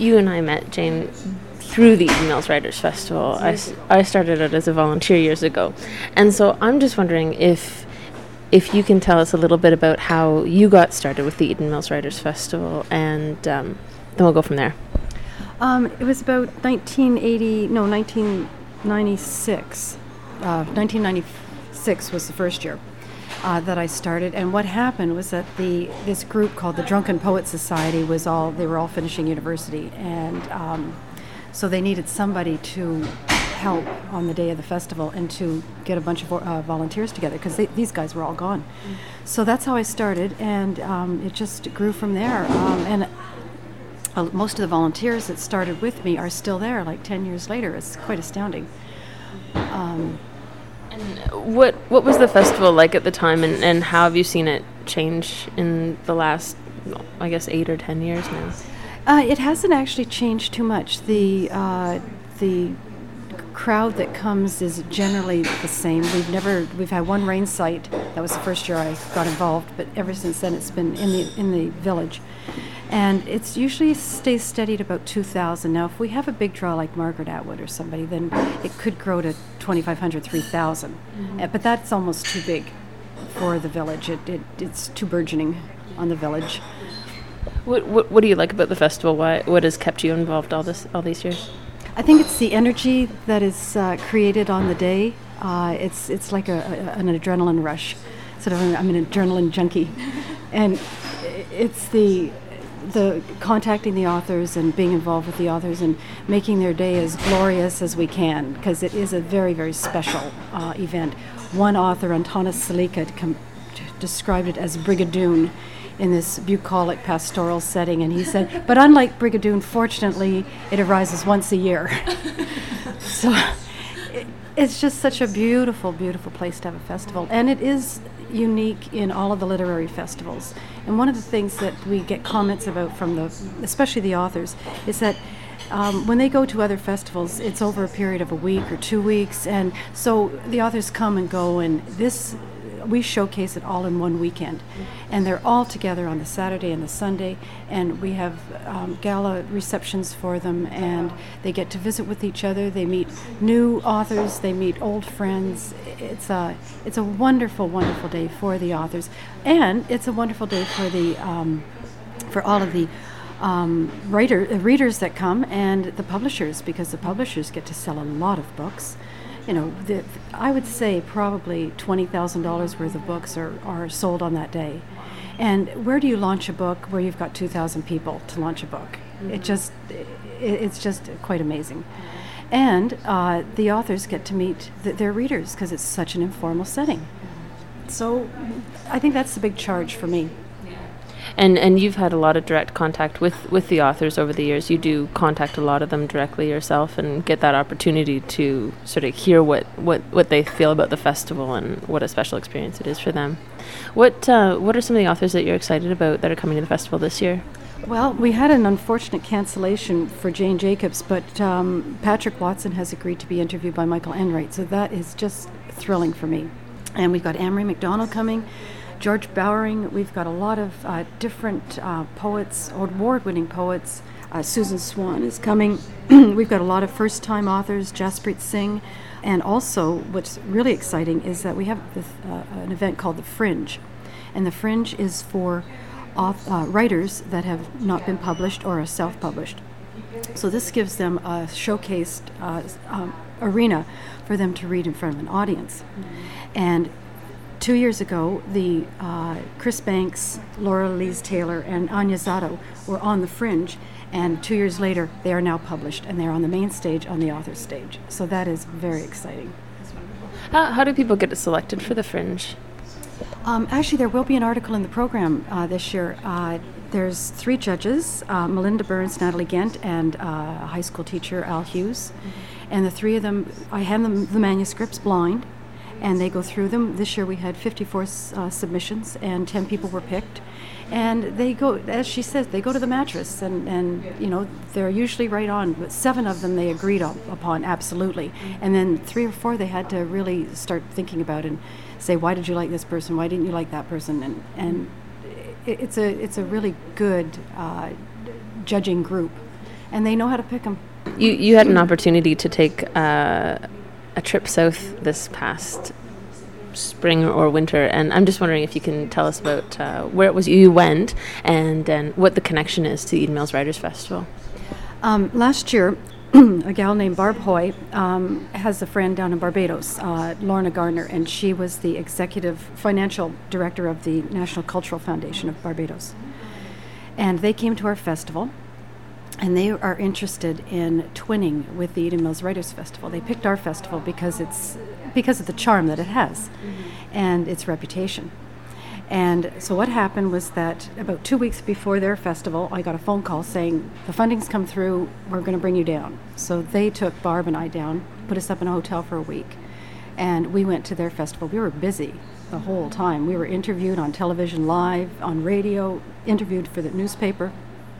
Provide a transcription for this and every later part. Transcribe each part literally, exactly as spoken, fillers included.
you and I met, Jane, through the Eden Mills Writers Festival. I, s- I started out as a volunteer years ago. And so I'm just wondering if if you can tell us a little bit about how you got started with the Eden Mills Writers Festival, and um, then we'll go from there. Um, it was about nineteen eighty, no, nineteen ninety-six. Uh, nineteen ninety-six was the first year uh, that I started. And what happened was that the this group called the Drunken Poets Society was all, they were all finishing university. And um, so they needed somebody to help on the day of the festival and to get a bunch of uh, volunteers together, because these guys were all gone. Mm. So that's how I started, and um, it just grew from there. Um, and uh, most of the volunteers that started with me are still there, like ten years later. It's quite astounding. Um, and what what was the festival like at the time, and, and how have you seen it change in the last, I guess, eight or ten years now? Uh, it hasn't actually changed too much. The uh, the crowd that comes is generally the same. We've never we've had one rain site. That was the first year I got involved, but ever since then it's been in the in the village, and it's usually stays steady at about two thousand. Now, if we have a big draw like Margaret Atwood or somebody, then it could grow to twenty-five hundred, three thousand. Mm-hmm. Uh, but that's almost too big for the village. It, it it's too burgeoning on the village. What, what what do you like about the festival? Why what has kept you involved all this all these years? I think it's the energy that is uh, created on the day. Uh, it's it's like a, a, an adrenaline rush. Sort of, I'm an adrenaline junkie, and it's the the contacting the authors and being involved with the authors and making their day as glorious as we can, because it is a very very special uh, event. One author, Antonis Salika, com- described it as Brigadoon in this bucolic pastoral setting, and he said, but unlike Brigadoon, fortunately, it arises once a year. So it, it's just such a beautiful, beautiful place to have a festival, and it is unique in all of the literary festivals. And one of the things that we get comments about from the, especially the authors, is that Um, when they go to other festivals, it's over a period of a week or two weeks, and so the authors come and go, and this, we showcase it all in one weekend. And they're all together on the Saturday and the Sunday, and we have um, gala receptions for them, and they get to visit with each other. They meet new authors, they meet old friends. It's a, it's a wonderful, wonderful day for the authors, and it's a wonderful day for the, um, for all of the Um, writer, uh, readers that come, and the publishers, because the publishers get to sell a lot of books. You know, the, I would say probably twenty thousand dollars worth of books are, are sold on that day. And where do you launch a book where you've got two thousand people to launch a book? Mm-hmm. It just, it, it's just quite amazing. And uh, the authors get to meet th- their readers, because it's such an informal setting. So I think that's the big charge for me. And and you've had a lot of direct contact with, with the authors over the years. You do contact a lot of them directly yourself and get that opportunity to sort of hear what, what, what they feel about the festival and what a special experience it is for them. What uh, what are some of the authors that you're excited about that are coming to the festival this year? Well, we had an unfortunate cancellation for Jane Jacobs, but um, Patrick Watson has agreed to be interviewed by Michael Enright, so that is just thrilling for me. And we've got Amory MacDonald coming, George Bowering. We've got a lot of uh, different uh, poets, award-winning poets. Uh, Susan Swan is coming. We've got a lot of first-time authors, Jaspreet Singh. And also, what's really exciting is that we have this, uh, an event called The Fringe. And The Fringe is for auth- uh, writers that have not been published or are self-published. So this gives them a showcased uh, um, arena for them to read in front of an audience. Mm-hmm. And Two years ago, the uh, Chris Banks, Laura Louise Taylor, and Anya Zato were on The Fringe, and two years later, they are now published, and they're on the main stage, on the author stage. So that is very exciting. How, how do people get selected for The Fringe? Um, actually, there will be an article in the program uh, this year. Uh, there's three judges, uh, Melinda Burns, Natalie Gent, and uh, a high school teacher, Al Hughes. Mm-hmm. And the three of them, I hand them the manuscripts blind, and they go through them. This year we had fifty-four uh, submissions, and ten people were picked. And they go, as she says, they go to the mattress, and, and you know, they're usually right on. But seven of them they agreed on, upon, absolutely. And then three or four they had to really start thinking about and say, why did you like this person? Why didn't you like that person? And and it, it's a it's a really good uh, judging group. and they know how to pick them. You you had an opportunity to take uh, a trip south this past spring or winter, and I'm just wondering if you can tell us about uh, where it was you went and and what the connection is to the Eden Mills Writers Festival. Um, last year, a gal named Barb Hoy um, has a friend down in Barbados, uh, Lorna Gardner, and she was the executive financial director of the National Cultural Foundation of Barbados. And they came to our festival, and they are interested in twinning with the Eden Mills Writers Festival. They picked our festival because it's because of the charm that it has, mm-hmm. and its reputation. And so what happened was that about two weeks before their festival, I got a phone call saying, the funding's come through, we're going to bring you down. So they took Barb and I down, put us up in a hotel for a week, and we went to their festival. We were busy the whole time. We were interviewed on television live, on radio, interviewed for the newspaper,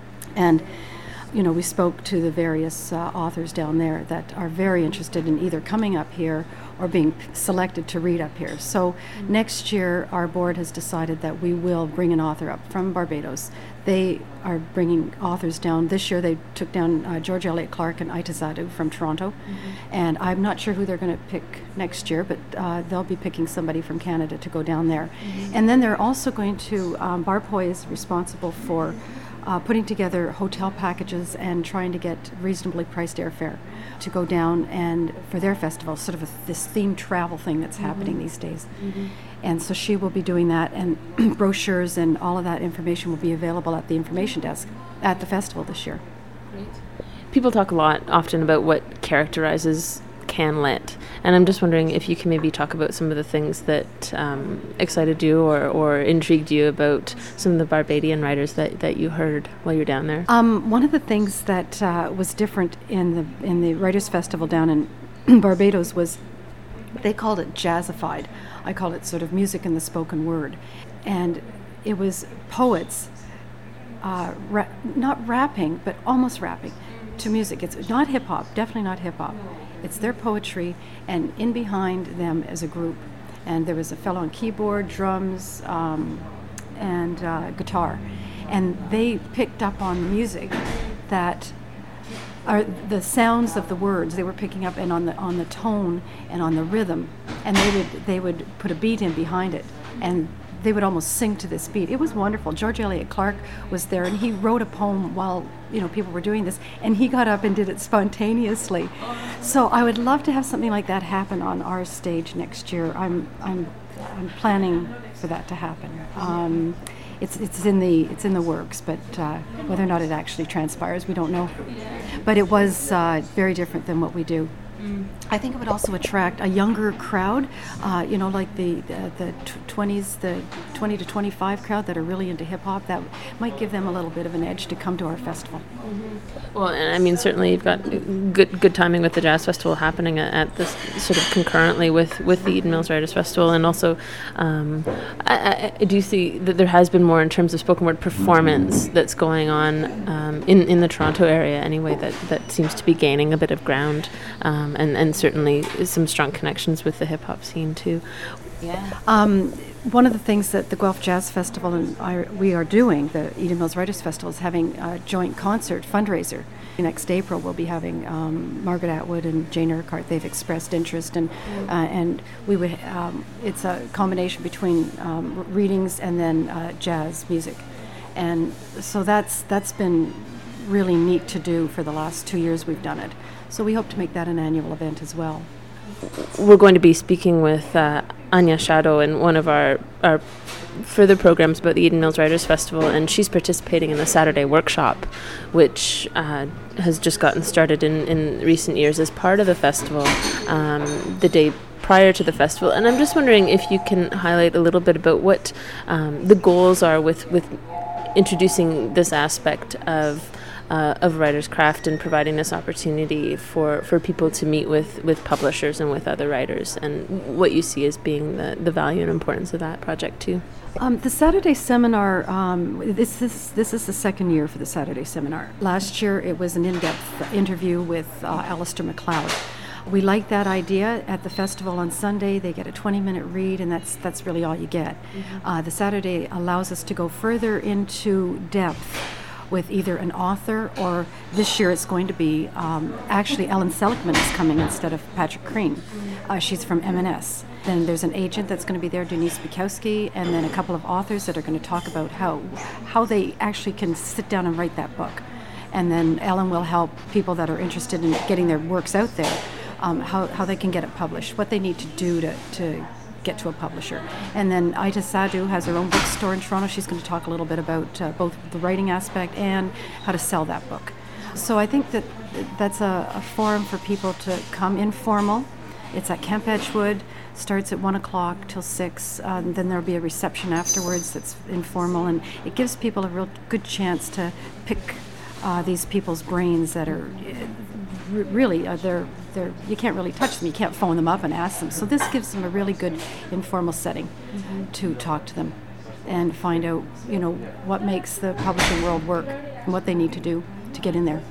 and you know, we spoke to the various uh, authors down there that are very interested in either coming up here or being p- selected to read up here. So mm-hmm. next year, our board has decided that we will bring an author up from Barbados. They are bringing authors down. This year, they took down uh, George Eliot Clark and Aita Zadu from Toronto. Mm-hmm. And I'm not sure who they're going to pick next year, but uh, they'll be picking somebody from Canada to go down there. Mm-hmm. And then they're also going to, um, Barb Hoy is responsible for Uh, putting together hotel packages and trying to get reasonably priced airfare to go down and for their festival, sort of a, this themed travel thing that's mm-hmm. happening these days. Mm-hmm. And so she will be doing that, and brochures and all of that information will be available at the information desk at the festival this year. Great. People talk a lot often about what characterizes CanLit, and I'm just wondering if you can maybe talk about some of the things that um, excited you or, or intrigued you about some of the Barbadian writers that, that you heard while you were down there. Um, one of the things that uh, was different in the in the Writers' Festival down in Barbados was they called it jazzified. I call it sort of music in the spoken word, and it was poets, uh, ra- not rapping but almost rapping to music. It's not hip hop, definitely not hip hop. It's their poetry, and in behind them as a group. And there was a fellow on keyboard, drums, um, and uh, guitar. And they picked up on music that are the sounds of the words they were picking up, and on the on the tone and on the rhythm. And they would they would put a beat in behind it, and they would almost sing to this beat. It was wonderful. George Eliot Clark was there, and he wrote a poem while you know people were doing this, and he got up and did it spontaneously. So I would love to have something like that happen on our stage next year. I'm I'm I'm planning for that to happen. Um, it's it's in the it's in the works, but uh, whether or not it actually transpires, we don't know. But it was uh, very different than what we do. Mm. I think it would also attract a younger crowd, uh, you know, like the the, the twenties, the twenty to twenty-five crowd that are really into hip hop. That might give them a little bit of an edge to come to our festival. Mm-hmm. Well, and I mean, certainly you've got good good timing with the Jazz Festival happening at, at this sort of concurrently with, with the Eden Mills Writers Festival, and also um, I, I do see that there has been more in terms of spoken word performance that's going on um, in in the Toronto area anyway. That, that seems to be gaining a bit of ground. Um, and, and certainly some strong connections with the hip-hop scene, too. Yeah. Um, one of the things that the Guelph Jazz Festival and I, we are doing, the Eden Mills Writers Festival, is having a joint concert fundraiser. Next April, we'll be having um, Margaret Atwood and Jane Urquhart. They've expressed interest, and mm. uh, and we would. Um, it's a combination between um, readings and then uh, jazz music, and so that's that's been really neat to do. For the last two years, we've done it. So we hope to make that an annual event as well. We're going to be speaking with uh, Anya Shadow in one of our, our further programs about the Eden Mills Writers Festival, and she's participating in the Saturday workshop, which uh, has just gotten started in, in recent years as part of the festival, um, the day prior to the festival. And I'm just wondering if you can highlight a little bit about what um, the goals are with, with introducing this aspect of Uh, of writer's craft and providing this opportunity for, for people to meet with, with publishers and with other writers, and what you see as being the, the value and importance of that project too. Um, the Saturday seminar, um, this is this is the second year for the Saturday seminar. Last year it was an in-depth interview with uh, Alistair MacLeod. We like that idea. At the festival on Sunday, they get a twenty-minute read, and that's that's really all you get. Mm-hmm. Uh, the Saturday allows us to go further into depth with either an author, or this year it's going to be um, actually Ellen Seligman is coming instead of Patrick Crean. Uh, she's from M and S. Then there's an agent that's going to be there, Denise Bukowski, and then a couple of authors that are going to talk about how how they actually can sit down and write that book. And then Ellen will help people that are interested in getting their works out there, um, how, how they can get it published, what they need to do to, to get to a publisher. And then Ita Sadhu has her own bookstore in Toronto. She's going to talk a little bit about uh, both the writing aspect and how to sell that book. So I think that that's a, a forum for people to come informal. It's at Camp Edgewood, starts at one o'clock till six. Uh, and then there'll be a reception afterwards that's informal, and it gives people a real good chance to pick uh, these people's brains that are uh, really, uh, they're, they're, you can't really touch them. You can't phone them up and ask them. So this gives them a really good informal setting mm-hmm. to talk to them and find out, you know, what makes the publishing world work and what they need to do to get in there.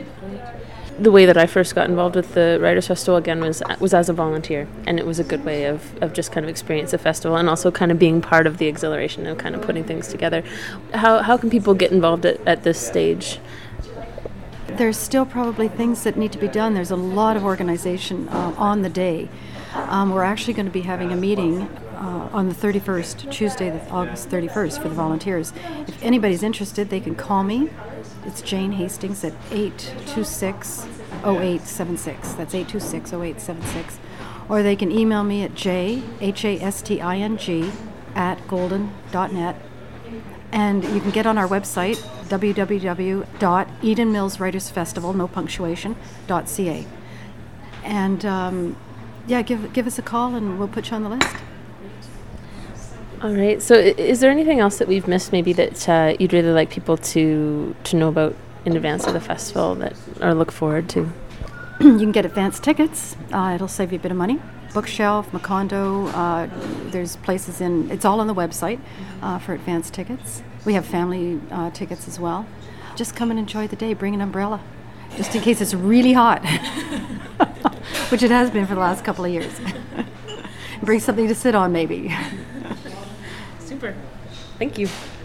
The way that I first got involved with the Writers' Festival again was was as a volunteer, and it was a good way of, of just kind of experience the festival and also kind of being part of the exhilaration of kind of putting things together. How how can people get involved at, at this stage? There's still probably things that need to be done. There's a lot of organization uh, on the day. Um, we're actually going to be having a meeting uh, on the thirty-first, Tuesday, the August thirty-first, for the volunteers. If anybody's interested, they can call me. It's Jane Hastings at eight two six, oh eight seven six. That's eight two six, oh eight seven six. Or they can email me at j, H A S T I N G, at golden dot net. And you can get on our website, w w w dot eden mills writers festival, no punctuation, dot c a. And um, yeah, give give us a call and we'll put you on the list. All right. So is there anything else that we've missed maybe that uh, you'd really like people to, to know about in advance of the festival that or look forward to? You can get advance tickets. Uh, it'll save you a bit of money. Bookshelf, Macondo, uh, there's places in, it's all on the website uh, for advance tickets. We have family uh, tickets as well. Just come and enjoy the day. Bring an umbrella, just in case it's really hot, which it has been for the last couple of years. Bring something to sit on maybe. Super. Thank you.